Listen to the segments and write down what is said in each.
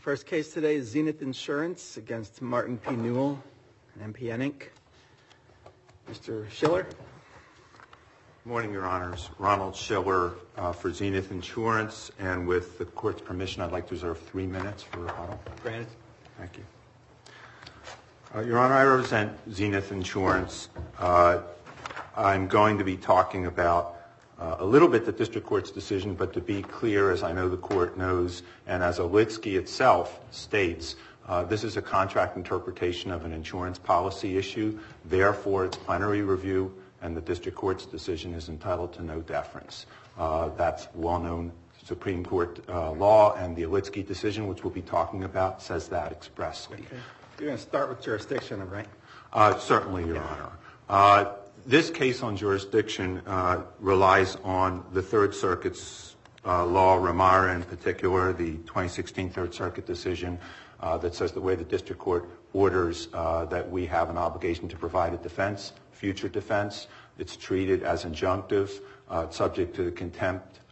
First case today is Zenith Insurance against Martin P. Newell, MPN Inc. Mr. Schiller. Good morning, Your Honors. Ronald Schiller for Zenith Insurance, and with the Court's permission, I'd like to reserve 3 minutes for rebuttal. Granted. Thank you. Your Honor, I represent Zenith Insurance. I'm going to be talking about a little bit the District Court's decision, but to be clear, as I know the Court knows, and as Olitsky itself states, this is a contract interpretation of an insurance policy issue. Therefore, it's plenary review, and the District Court's decision is entitled to no deference. That's well-known Supreme Court law, and the Olitsky decision, which we'll be talking about, says that expressly. Okay. You're going to start with jurisdiction, right? Certainly, Your Honor. This case on jurisdiction relies on the Third Circuit's law, Ramara in particular, the 2016 Third Circuit decision that says the way the District Court orders that we have an obligation to provide a defense, future defense. It's treated as injunctive, subject to contempt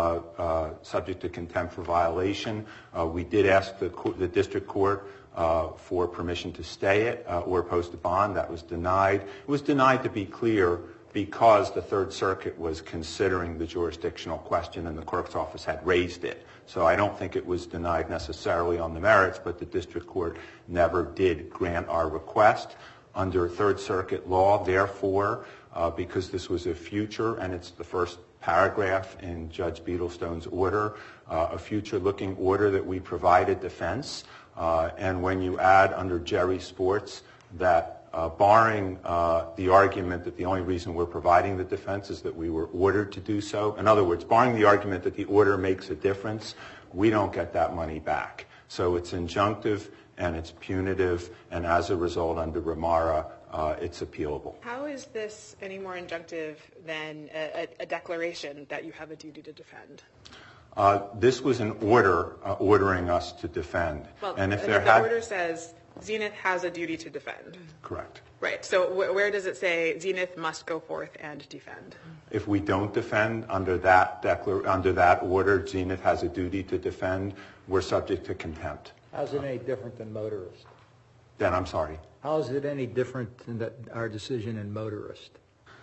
for violation. We did ask the District Court for permission to stay it or post a bond. That was denied. It was denied, to be clear, because the Third Circuit was considering the jurisdictional question and the clerk's office had raised it. So I don't think it was denied necessarily on the merits, but the District Court never did grant our request under Third Circuit law. Therefore, because this was a future, and it's the first paragraph in Judge Beetlestone's order, a future-looking order that we provided defense. And when you add under Jerry Sports that barring the argument that the only reason we're providing the defense is that we were ordered to do so, in other words, barring the argument that the order makes a difference, we don't get that money back. So it's injunctive and it's punitive, and as a result, under Ramara, it's appealable. How is this any more injunctive than a declaration that you have a duty to defend? This was an order ordering us to defend. Well, and if the order says Zenith has a duty to defend. Correct. Right. So where does it say Zenith must go forth and defend? If we don't defend under that order, Zenith has a duty to defend, we're subject to contempt. How's it any different than motorist? Then I'm sorry. How is it any different than our decision in motorist?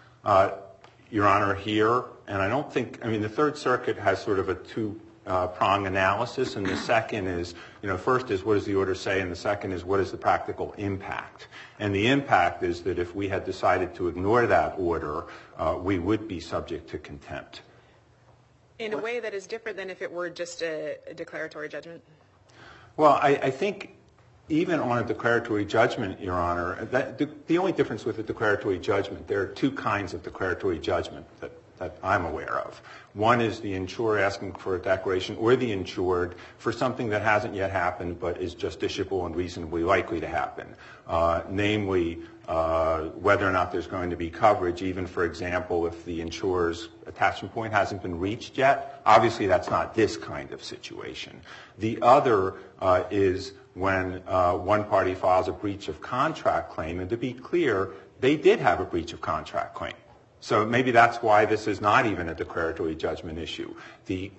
Your Honor, here, and I don't think, the Third Circuit has sort of a two-prong analysis, and the second is, first is what does the order say, and the second is what is the practical impact. And the impact is that if we had decided to ignore that order, we would be subject to contempt. In a way that is different than if it were just a declaratory judgment? Well, I think even on a declaratory judgment, Your Honor, the only difference with a declaratory judgment, there are two kinds of declaratory judgment that I'm aware of. One is the insurer asking for a declaration, or the insured for something that hasn't yet happened but is justiciable and reasonably likely to happen. Namely, whether or not there's going to be coverage, even, for example, if the insurer's attachment point hasn't been reached yet. Obviously, that's not this kind of situation. The other is when one party files a breach of contract claim, and to be clear, they did have a breach of contract claim. So maybe that's why this is not even a declaratory judgment issue. The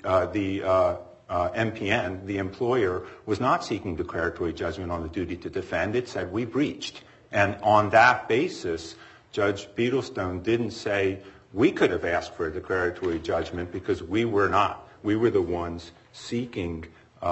MPN, the employer, was not seeking declaratory judgment on the duty to defend. It said we breached. And on that basis, Judge Beetlestone didn't say we could have asked for a declaratory judgment because we were not. We were the ones seeking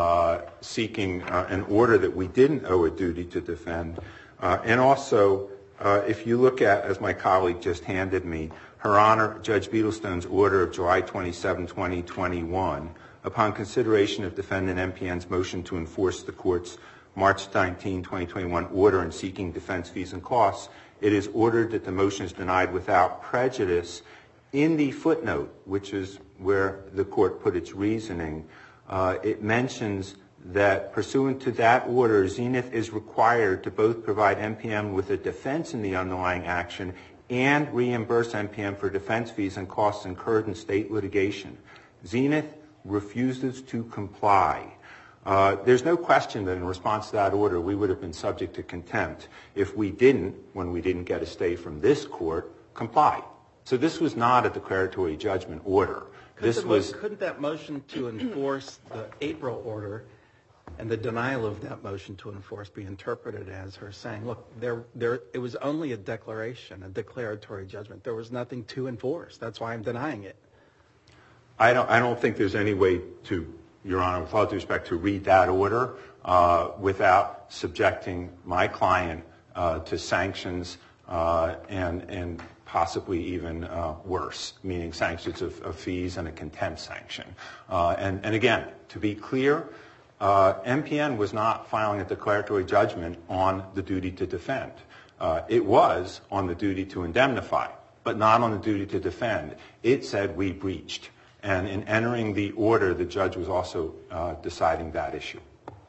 an order that we didn't owe a duty to defend. And also, if you look at, as my colleague just handed me, Her Honor, Judge Beetlestone's order of July 27, 2021, upon consideration of defendant MPN's motion to enforce the court's March 19, 2021 order in seeking defense fees and costs, it is ordered that the motion is denied without prejudice. In the footnote, which is where the court put its reasoning, it mentions that pursuant to that order, Zenith is required to both provide MPN with a defense in the underlying action and reimburse MPN for defense fees and costs incurred in state litigation. Zenith refuses to comply. There's no question that in response to that order, we would have been subject to contempt if we didn't, when we didn't get a stay from this court, comply. So this was not a declaratory judgment order. Couldn't that motion to enforce the April order And the denial of that motion to enforce be interpreted as her saying, look, it was only a declaration, a declaratory judgment. There was nothing to enforce. That's why I'm denying it. I don't think there's any way to, Your Honor, with all due respect, to read that order without subjecting my client to sanctions and possibly even worse, meaning sanctions of fees and a contempt sanction. And again, to be clear, MPN was not filing a declaratory judgment on the duty to defend. It was on the duty to indemnify, but not on the duty to defend. It said we breached. And in entering the order, the judge was also deciding that issue.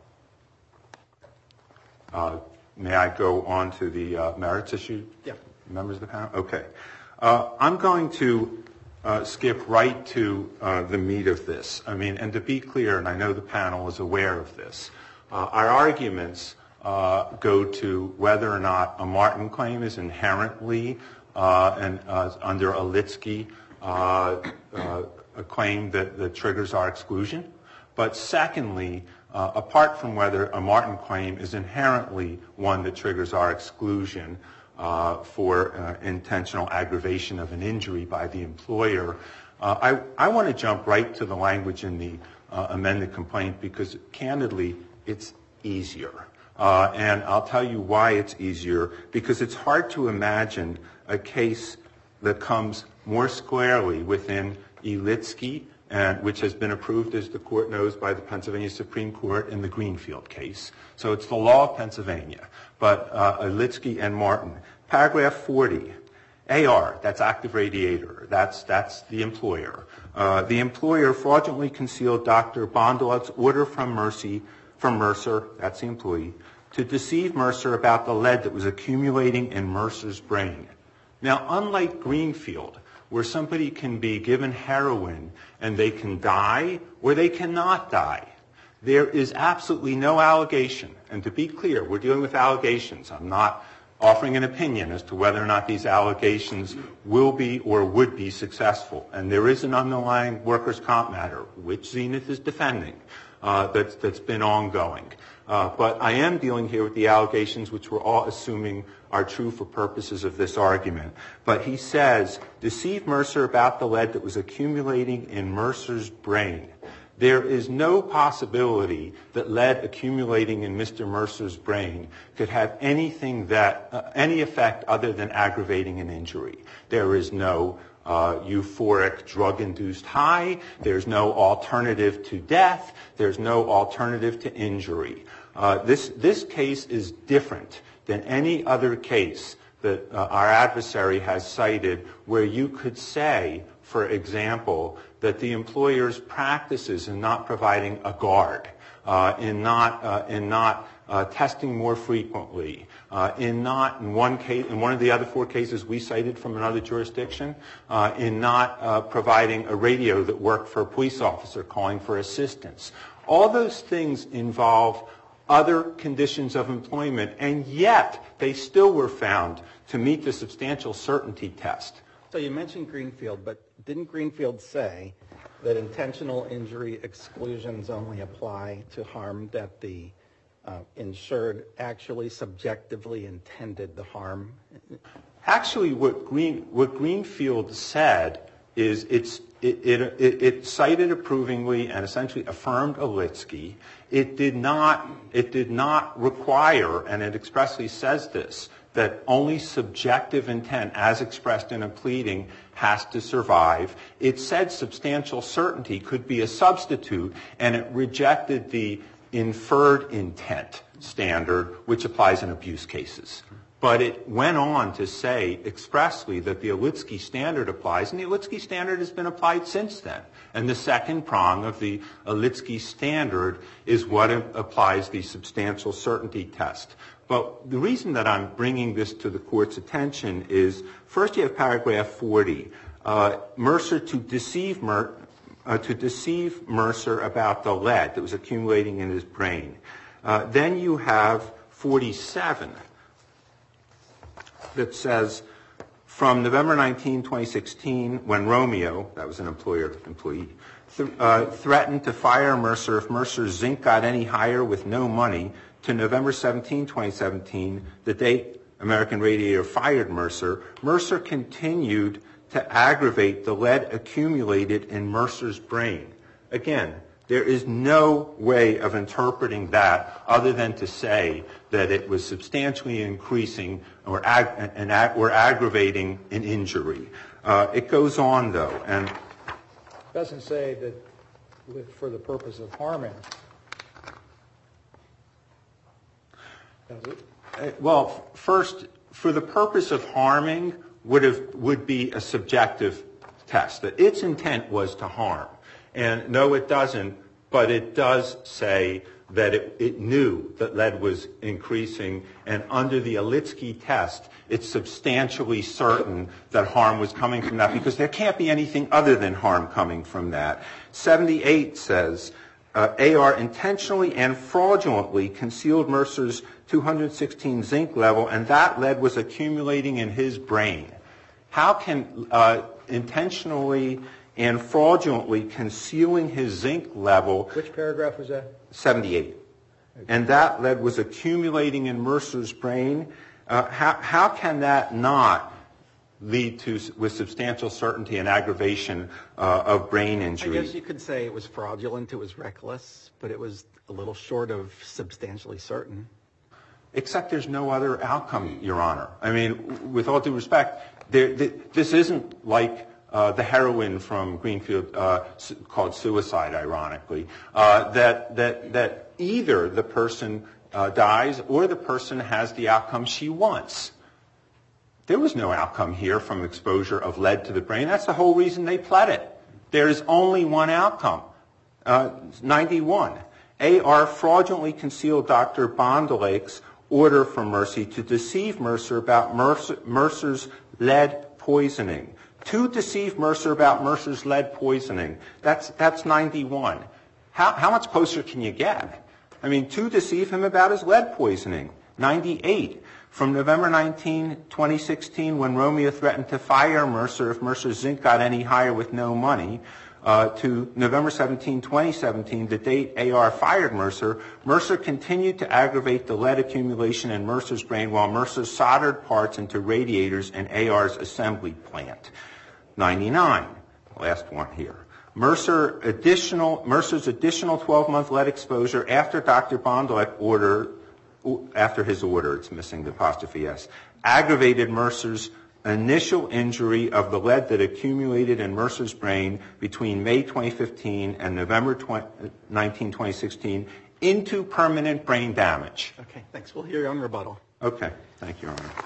May I go on to the merits issue? Yeah. Members of the panel? Okay. I'm going to skip right to the meat of this. I mean, and to be clear, and I know the panel is aware of this, our arguments go to whether or not a Martin claim is inherently under a Litsky a claim that triggers our exclusion. But secondly, apart from whether a Martin claim is inherently one that triggers our exclusion for intentional aggravation of an injury by the employer, I want to jump right to the language in the amended complaint because, candidly, it's easier. And I'll tell you why it's easier, because it's hard to imagine a case that comes more squarely within Litsky, which has been approved, as the court knows, by the Pennsylvania Supreme Court in the Greenfield case. So it's the law of Pennsylvania. But Litsky and Martin. Paragraph 40, AR, that's active radiator. That's the employer. The employer fraudulently concealed Dr. Bondelov's order from Mercer, that's the employee, to deceive Mercer about the lead that was accumulating in Mercer's brain. Now, unlike Greenfield, where somebody can be given heroin and they can die or they cannot die, there is absolutely no allegation. And to be clear, we're dealing with allegations. I'm not offering an opinion as to whether or not these allegations will be or would be successful. And there is an underlying workers' comp matter, which Zenith is defending, that's been ongoing. But I am dealing here with the allegations which we're all assuming are true for purposes of this argument. But he says, deceive Mercer about the lead that was accumulating in Mercer's brain. There is no possibility that lead accumulating in Mr. Mercer's brain could have anything any effect other than aggravating an injury. There is no euphoric drug-induced high. There's no alternative to death. There's no alternative to injury. This case is different than any other case that our adversary has cited where you could say, for example, that the employer's practices in not providing a guard, in not testing more frequently, in one of the other 4 cases we cited from another jurisdiction, in not providing a radio that worked for a police officer calling for assistance. All those things involve other conditions of employment, and yet they still were found to meet the substantial certainty test. So you mentioned Greenfield, but didn't Greenfield say that intentional injury exclusions only apply to harm that the insured actually subjectively intended the harm? Actually, what Greenfield said is it cited approvingly and essentially affirmed Litsky. It did not require, and it expressly says this, that only subjective intent, as expressed in a pleading, has to survive. It said substantial certainty could be a substitute, and it rejected the inferred intent standard, which applies in abuse cases. But it went on to say expressly that the Litsky standard applies, and the Litsky standard has been applied since then. And the second prong of the Litsky standard is what applies the substantial certainty test. But the reason that I'm bringing this to the court's attention is, first you have paragraph 40, Mercer to deceive Mercer about the lead that was accumulating in his brain. Then you have 47 that says, from November 19, 2016, when Romeo, that was an employee, threatened to fire Mercer if Mercer's zinc got any higher with no money, to November 17, 2017, the date American Radiator fired Mercer, Mercer continued to aggravate the lead accumulated in Mercer's brain. Again, there is no way of interpreting that other than to say that it was substantially increasing or aggravating an injury. It goes on, though, and It doesn't say that for the purpose of harming. Does it? well, first, for the purpose of harming would be a subjective test. That its intent was to harm. And no, it doesn't, but it does say that it knew that lead was increasing, and under the Olitsky test, it's substantially certain that harm was coming from that, because there can't be anything other than harm coming from that. 78 says, AR intentionally and fraudulently concealed Mercer's 216 zinc level, and that lead was accumulating in his brain. How can intentionally and fraudulently concealing his zinc level... Which paragraph was that? 78. And that lead was accumulating in Mercer's brain. How can that not lead to, with substantial certainty, an aggravation of brain injury? I guess you could say it was fraudulent, it was reckless, but it was a little short of substantially certain. Except there's no other outcome, Your Honor. I mean, with all due respect, this isn't like the heroin from Greenfield called suicide, ironically, that either the person dies or the person has the outcome she wants. There was no outcome here from exposure of lead to the brain. That's the whole reason they pled it. There is only one outcome. 91. AR fraudulently concealed Dr. Bondelake's order from Mercy to deceive Mercer about Mercer's lead poisoning. To deceive Mercer about Mercer's lead poisoning. That's 91. How much closer can you get? I mean, to deceive him about his lead poisoning. 98. From November 19, 2016, when Romeo threatened to fire Mercer if Mercer's zinc got any higher with no money, to November 17, 2017, the date AR fired Mercer, Mercer continued to aggravate the lead accumulation in Mercer's brain while Mercer soldered parts into radiators in AR's assembly plant. 99, last one here. Mercer's additional 12-month lead exposure after Dr. Bondelake after his order, it's missing the apostrophe S, aggravated Mercer's initial injury of the lead that accumulated in Mercer's brain between May 2015 and November 19, 2016 into permanent brain damage. Okay, thanks. We'll hear you on rebuttal. Okay, thank you, Your Honor.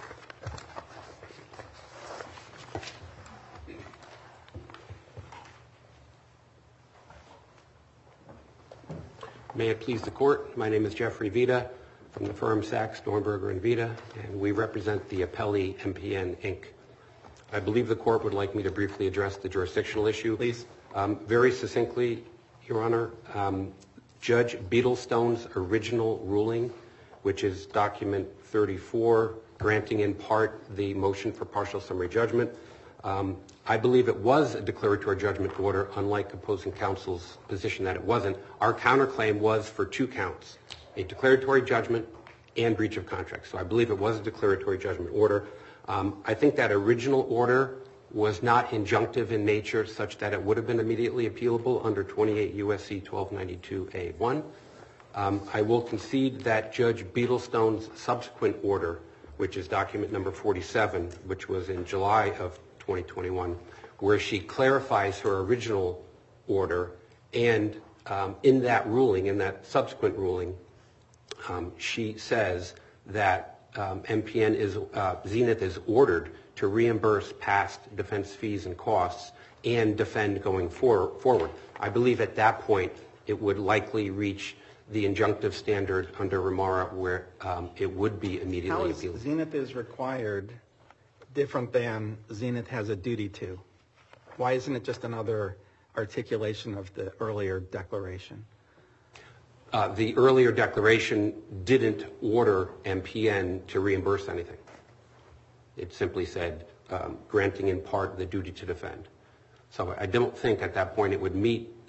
May it please the Court, my name is Jeffrey Vita from the firm Sachs, Dornberger, and Vita, and we represent the appellee MPN, Inc. I believe the Court would like me to briefly address the jurisdictional issue. Please. Very succinctly, Your Honor, Judge Beetlestone's original ruling, which is document 34, granting in part the motion for partial summary judgment, I believe it was a declaratory judgment order, unlike opposing counsel's position that it wasn't. Our counterclaim was for 2 counts, a declaratory judgment and breach of contract. So I believe it was a declaratory judgment order. I think that original order was not injunctive in nature such that it would have been immediately appealable under 28 U.S.C. 1292A1. I will concede that Judge Beetlestone's subsequent order, which is document number 47, which was in July of 2021, where she clarifies her original order, and in that ruling, in that subsequent ruling, she says that MPN Zenith is ordered to reimburse past defense fees and costs and defend going forward. I believe at that point it would likely reach the injunctive standard under Ramara where it would be immediately appealable. How is Zenith is required different than Zenith has a duty to? Why isn't it just another articulation of the earlier declaration? The earlier declaration didn't order MPN to reimburse anything. It simply said granting in part the duty to defend. So I don't think at that point it would meet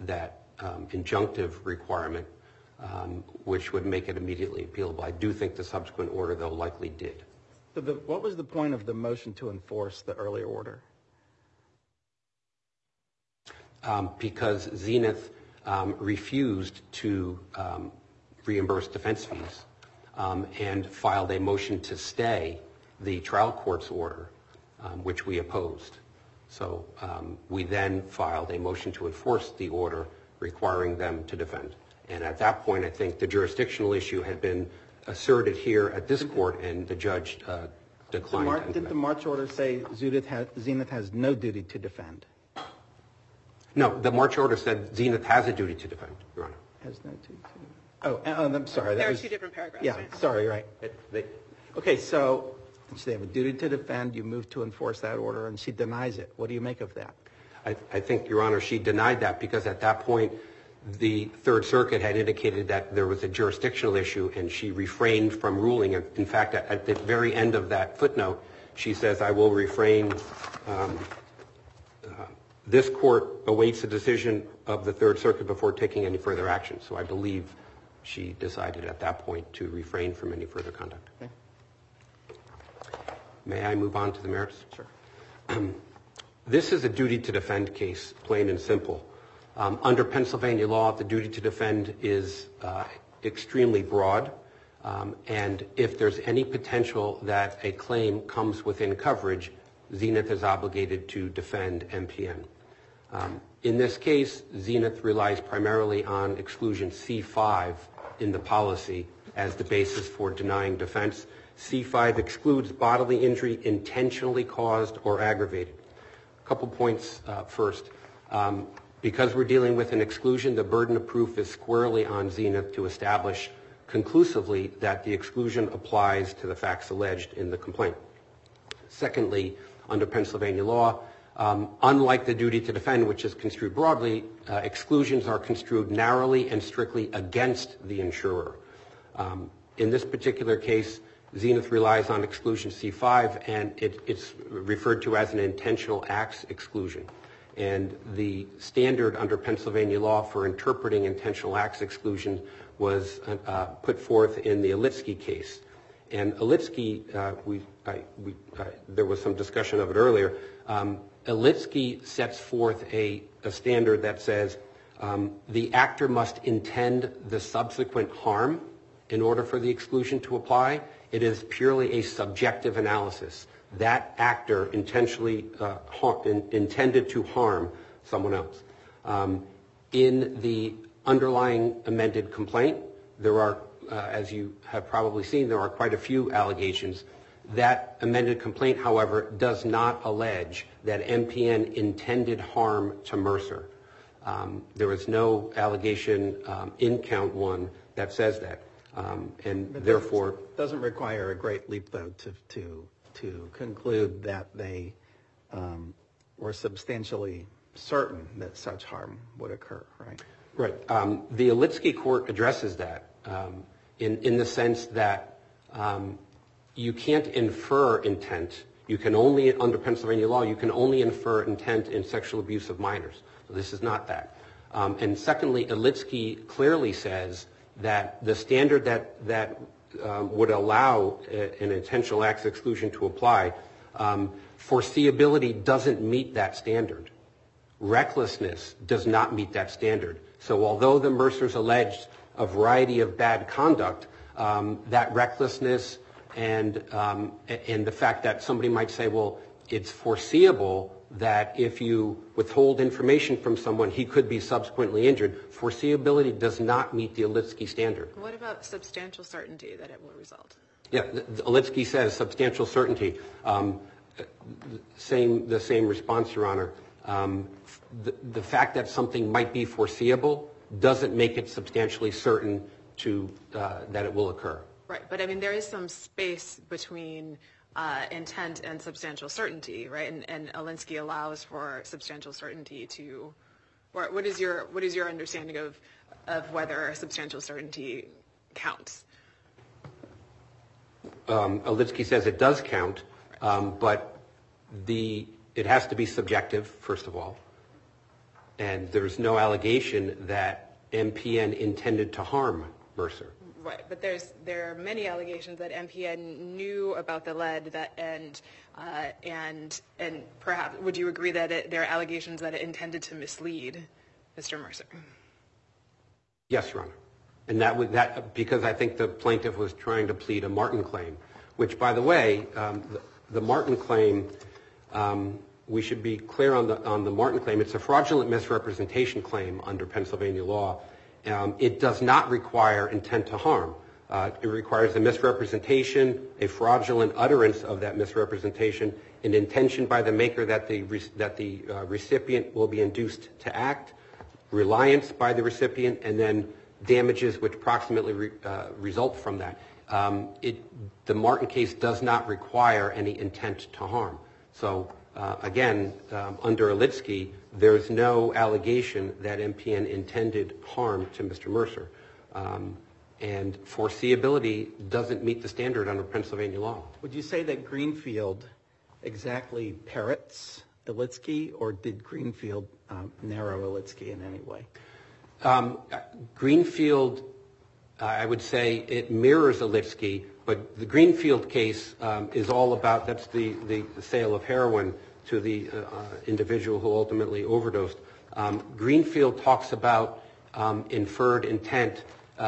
that injunctive requirement, which would make it immediately appealable. I do think the subsequent order, though, likely did. So what was the point of the motion to enforce the earlier order? Because Zenith refused to reimburse defense fees and filed a motion to stay the trial court's order, which we opposed. So we then filed a motion to enforce the order requiring them to defend. And at that point, I think the jurisdictional issue had been asserted here at this court, and the judge declined. Did the March order say Zenith has no duty to defend? No, the March order said Zenith has a duty to defend, Your Honor. Has no duty to. Oh, I'm sorry. There are two different paragraphs. Yeah, right? sorry, right. Okay, so they have a duty to defend. You move to enforce that order, and she denies it. What do you make of that? I think, Your Honor, she denied that because at that point, the Third Circuit had indicated that there was a jurisdictional issue, and she refrained from ruling. In fact, at the very end of that footnote, she says, I will refrain. This court awaits a decision of the Third Circuit before taking any further action. So I believe she decided at that point to refrain from any further conduct. Okay. May I move on to the merits? Sure. This is a duty to defend case, plain and simple. Under Pennsylvania law, the duty to defend is extremely broad. And if there's any potential that a claim comes within coverage, Zenith is obligated to defend MPN. In this case, Zenith relies primarily on exclusion C5 in the policy as the basis for denying defense. C5 excludes bodily injury intentionally caused or aggravated. A couple points first. Because we're dealing with an exclusion, the burden of proof is squarely on Zenith to establish conclusively that the exclusion applies to the facts alleged in the complaint. Secondly, under Pennsylvania law, unlike the duty to defend, which is construed broadly, exclusions are construed narrowly and strictly against the insurer. In this particular case, Zenith relies on exclusion C5, and it's referred to as an intentional acts exclusion. And the standard under Pennsylvania law for interpreting intentional acts exclusion was put forth in the Olitsky case. And Olitsky, there was some discussion of it earlier. Olitsky sets forth a standard that says the actor must intend the subsequent harm in order for the exclusion to apply. It is purely a subjective analysis. That actor intentionally intended to harm someone else. In the underlying amended complaint, there are, as you have probably seen, there are quite a few allegations. That amended complaint, however, does not allege that MPN intended harm to Mercer. There is no allegation in count one that says that. And therefore... It doesn't require a great leap, though, to conclude that they were substantially certain that such harm would occur, right? Right. The Olitsky court addresses that in the sense that you can't infer intent. You can only, under Pennsylvania law, you can only infer intent in sexual abuse of minors. So this is not that. And secondly, Olitsky clearly says that the standard that would allow an intentional acts exclusion to apply, foreseeability doesn't meet that standard. Recklessness does not meet that standard. So although the Mercers alleged a variety of bad conduct, that recklessness and the fact that somebody might say, well, it's foreseeable that if you withhold information from someone, he could be subsequently injured. Foreseeability does not meet the Olitsky standard. What about substantial certainty that it will result? Yeah, Olitsky says substantial certainty. The same response, Your Honor. The fact that something might be foreseeable doesn't make it substantially certain that it will occur. Right, but I mean, there is some space between intent and substantial certainty, right? And Olitsky allows for substantial certainty to, or what is your understanding of whether substantial certainty counts? Olitsky says it does count, but it has to be subjective, first of all. And there's no allegation that MPN intended to harm Mercer. Right, but there are many allegations that MPN knew about the lead and perhaps would you agree that there are allegations that it intended to mislead Mr. Mercer? Yes, Your Honor. And that because I think the plaintiff was trying to plead a Martin claim, which, by the way, the Martin claim, we should be clear on the Martin claim. It's a fraudulent misrepresentation claim under Pennsylvania law. It does not require intent to harm. It requires a misrepresentation, a fraudulent utterance of that misrepresentation, an intention by the maker that the recipient will be induced to act, reliance by the recipient, and then damages which approximately result from that. The Martin case does not require any intent to harm. So, again, under Olitsky, there's no allegation that MPN intended harm to Mr. Mercer. And foreseeability doesn't meet the standard under Pennsylvania law. Would you say that Greenfield exactly parrots Olitsky, or did Greenfield narrow Olitsky in any way? Greenfield, I would say it mirrors Olitsky, but the Greenfield case is all about, that's the sale of heroin to the individual who ultimately overdosed. Greenfield talks about inferred intent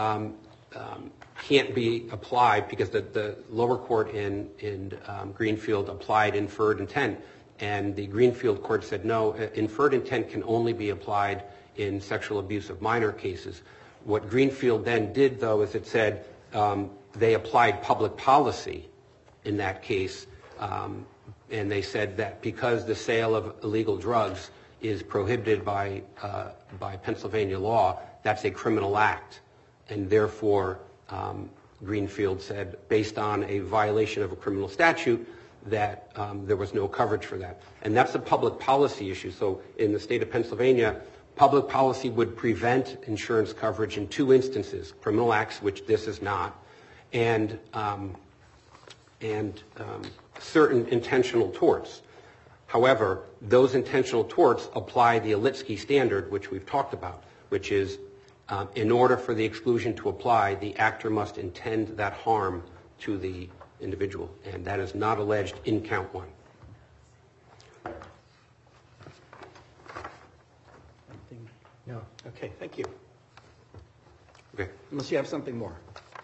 can't be applied because the lower court in Greenfield applied inferred intent, and the Greenfield court said no, inferred intent can only be applied in sexual abuse of minor cases. What Greenfield then did, though, is it said they applied public policy in that case, and they said that because the sale of illegal drugs is prohibited by Pennsylvania law, that's a criminal act, and therefore Greenfield said, based on a violation of a criminal statute, that there was no coverage for that. And that's a public policy issue. So in the state of Pennsylvania, public policy would prevent insurance coverage in two instances: criminal acts, which this is not, and certain intentional torts. However, those intentional torts apply the Olitsky standard, which we've talked about, which is in order for the exclusion to apply, the actor must intend that harm to the individual, and that is not alleged in count one. No. Okay, thank you. Okay. Unless you have something more.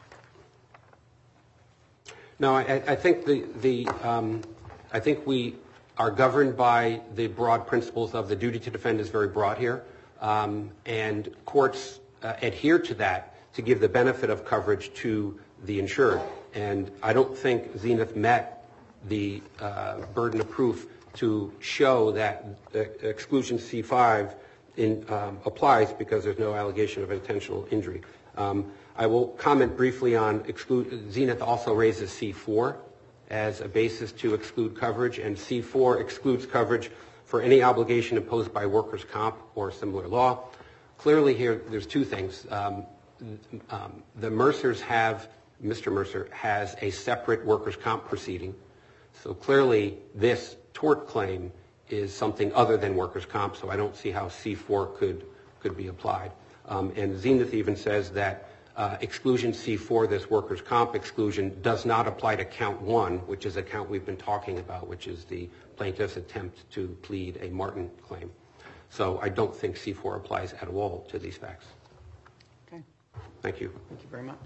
No, I think I think we are governed by the broad principles of the duty to defend is very broad here, and courts adhere to that to give the benefit of coverage to the insured. And I don't think Zenith met the burden of proof to show that exclusion C5 applies because there's no allegation of intentional injury. I will comment briefly on Zenith also raises C4 as a basis to exclude coverage, and C4 excludes coverage for any obligation imposed by workers' comp or similar law. Clearly here, there's two things. The Mercers Mr. Mercer has a separate workers' comp proceeding. So clearly this tort claim is something other than workers' comp, so I don't see how C4 could be applied. And Zenith even says that exclusion C4, this workers' comp exclusion, does not apply to count one, which is a count we've been talking about, which is the plaintiff's attempt to plead a Martin claim. So I don't think C4 applies at all to these facts. Okay. Thank you. Thank you very much.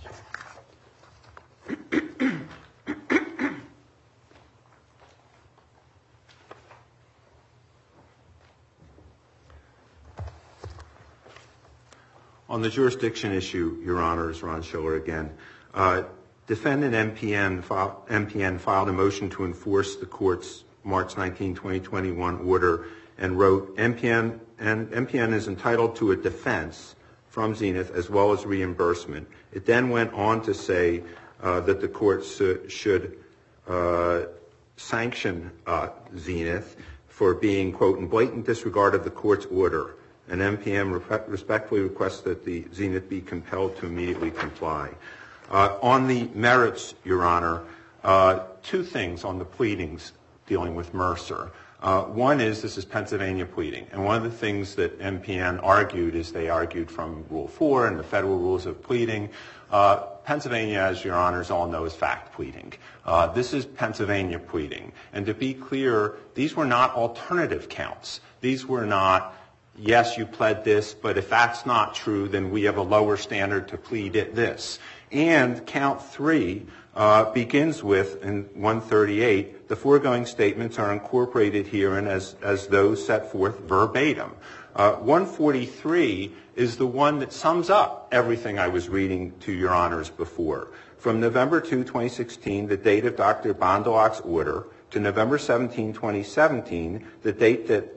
On the jurisdiction issue, Your Honors, Ron Schiller again. Defendant MPN filed a motion to enforce the court's March 19, 2021 order and wrote, MPN is entitled to a defense from Zenith as well as reimbursement. It then went on to say that the court should sanction Zenith for being, quote, in blatant disregard of the court's order. And MPN respectfully requests that the Zenith be compelled to immediately comply. On the merits, Your Honor, two things on the pleadings dealing with Mercer. One is this is Pennsylvania pleading. And one of the things that MPN argued is they argued from Rule 4 and the federal rules of pleading. Pennsylvania, as your honors all know, is fact pleading. This is Pennsylvania pleading. And to be clear, these were not alternative counts. These were not, yes, you pled this, but if that's not true, then we have a lower standard to plead it this. And count 3 begins with, in 138, the foregoing statements are incorporated herein as those set forth verbatim. 143 is the one that sums up everything I was reading to your honors before. From November 2, 2016, the date of Dr. Bondolak's order, to November 17, 2017, the date that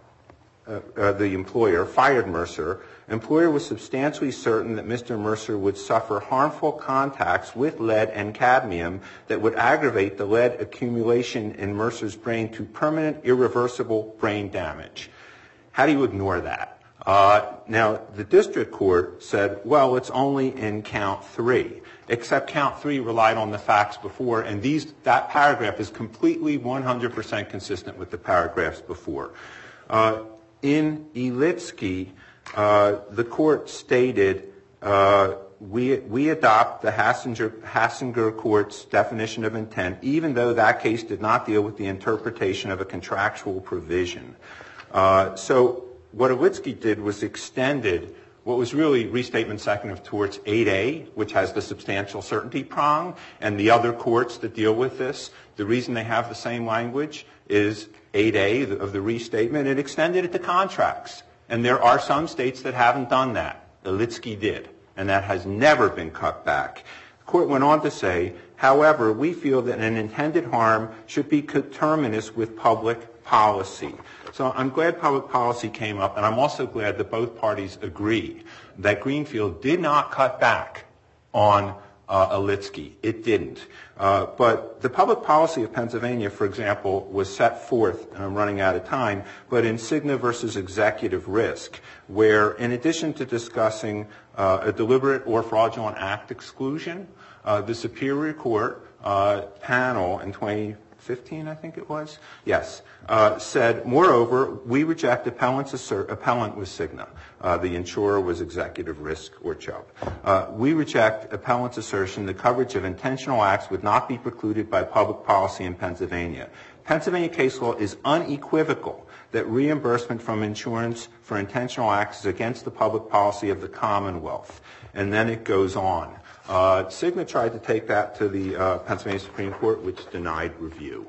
the employer fired Mercer, employer was substantially certain that Mr. Mercer would suffer harmful contacts with lead and cadmium that would aggravate the lead accumulation in Mercer's brain to permanent, irreversible brain damage. How do you ignore that? Now, the district court said, well, it's only in count 3, except count 3 relied on the facts before, and that paragraph is completely 100% consistent with the paragraphs before. In Elitsky, the court stated, we adopt the Hassinger court's definition of intent, even though that case did not deal with the interpretation of a contractual provision. So what Elitsky did was extended what was really restatement second of torts 8A, which has the substantial certainty prong, and the other courts that deal with this, the reason they have the same language is 8A of the restatement. It extended it to contracts. And there are some states that haven't done that. Elitsky did. And that has never been cut back. The court went on to say, however, we feel that an intended harm should be coterminous with public policy. So I'm glad public policy came up, and I'm also glad that both parties agree that Greenfield did not cut back on Elitsky. It didn't. But the public policy of Pennsylvania, for example, was set forth, and I'm running out of time, but in Cigna versus executive risk, where in addition to discussing a deliberate or fraudulent act exclusion, the Superior Court panel in 2015, I think it was, yes, said, moreover, we reject appellant was Cigna. The insurer was executive risk or Chubb. We reject appellant's assertion that coverage of intentional acts would not be precluded by public policy in Pennsylvania. Pennsylvania case law is unequivocal that reimbursement from insurance for intentional acts is against the public policy of the Commonwealth. And then it goes on. Cigna tried to take that to the Pennsylvania Supreme Court, which denied review.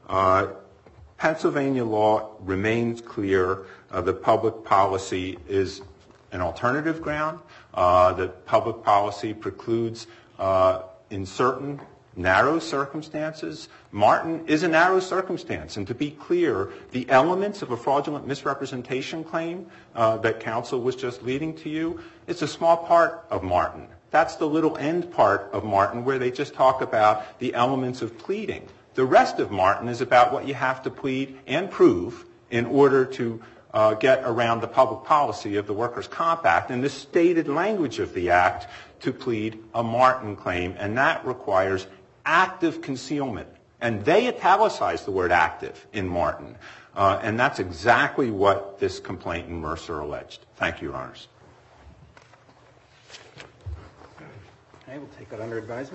Pennsylvania law remains clear. The public policy is an alternative ground. The public policy precludes in certain narrow circumstances. Martin is a narrow circumstance. And to be clear, the elements of a fraudulent misrepresentation claim that counsel was just leading to you, it's a small part of Martin. That's the little end part of Martin where they just talk about the elements of pleading. The rest of Martin is about what you have to plead and prove in order to get around the public policy of the Workers' Comp Act and the stated language of the Act to plead a Martin claim, and that requires active concealment. And they italicize the word active in Martin, and that's exactly what this complaint in Mercer alleged. Thank you, Your Honors. Okay, we'll take that under advisement.